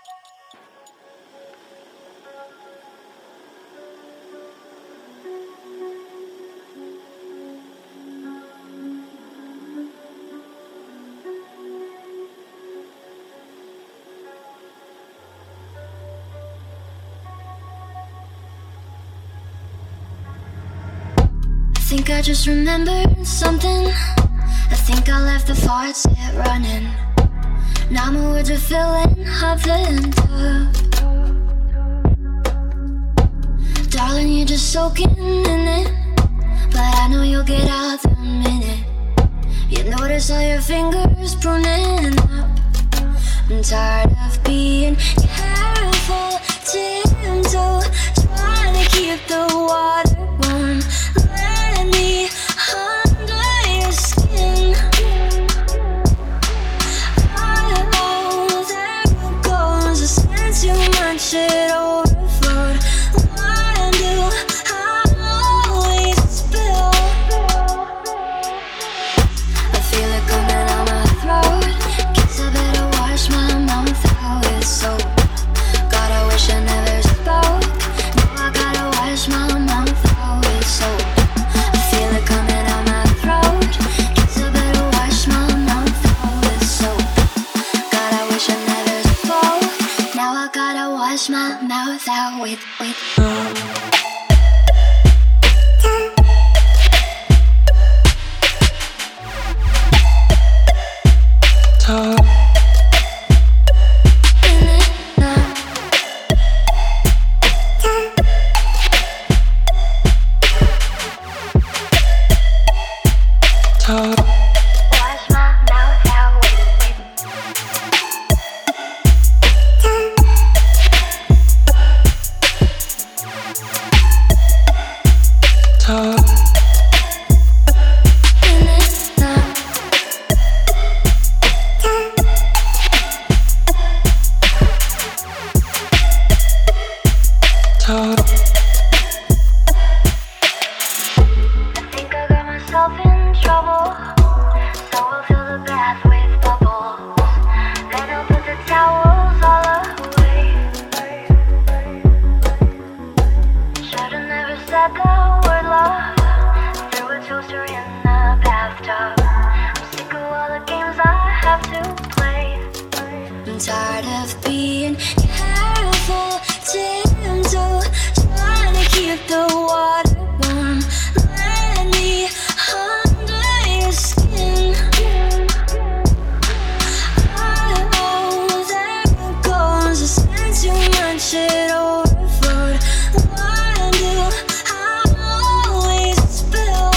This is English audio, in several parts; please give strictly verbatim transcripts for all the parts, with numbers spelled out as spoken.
I think I just remembered something. I think I left the fart set running. Now my words are filling up the tub. Darling, you're just soaking in it, but I know you'll get out the minute you notice all your fingers pruning up. I'm tired of being careful, tiptoe, trying to keep the water warm. Let me under your skin. Oh, there it goes. I spent too much, it overflowed. Why do I always spill? I feel it coming out my throat. Guess I better wash my mouth out with soap. God, I wish I never spoke. Now I gotta wash my mouth out with soap. I feel it coming out my throat. Guess I better wash my mouth out with soap. God, I wish I never spoke. Now I gotta wash my mouth out with with soap. Top. Top. Wash my mouth out with Top. Top. I think I got myself in trouble, so we'll fill the bath with bubbles. Then I'll put the towels all away. Should've never said the word love. Threw a toaster in the bathtub. I'm sick of all the games I have to play. I'm tired of being careful, tiptoe, trying to keep the water warm. Let me under your skin. Oh, there it goes. I spent too much, it overflowed. Why do I always spill?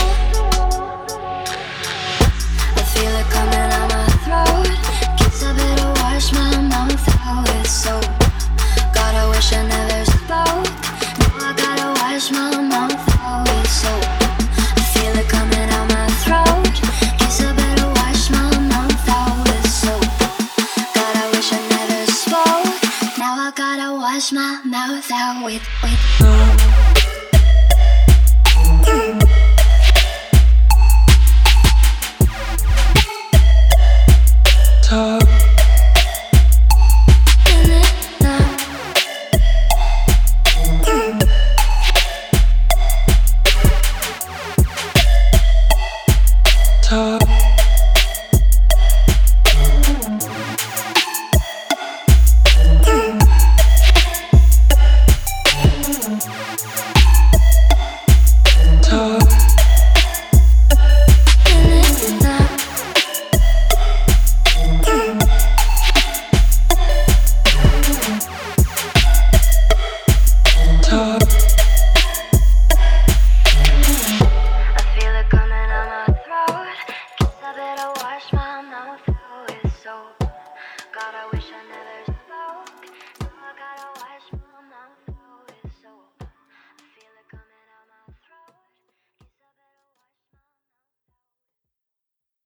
I feel it coming out my throat. Guess I better wash my mouth out with soap. God, I wish I never spoke. Now I gotta wash my mouth out with soap. I feel it coming out my throat. Guess I better wash my mouth out with soap. God, I wish I never spoke. Now I gotta wash my mouth out with with soap. Top. Top. Top. Top.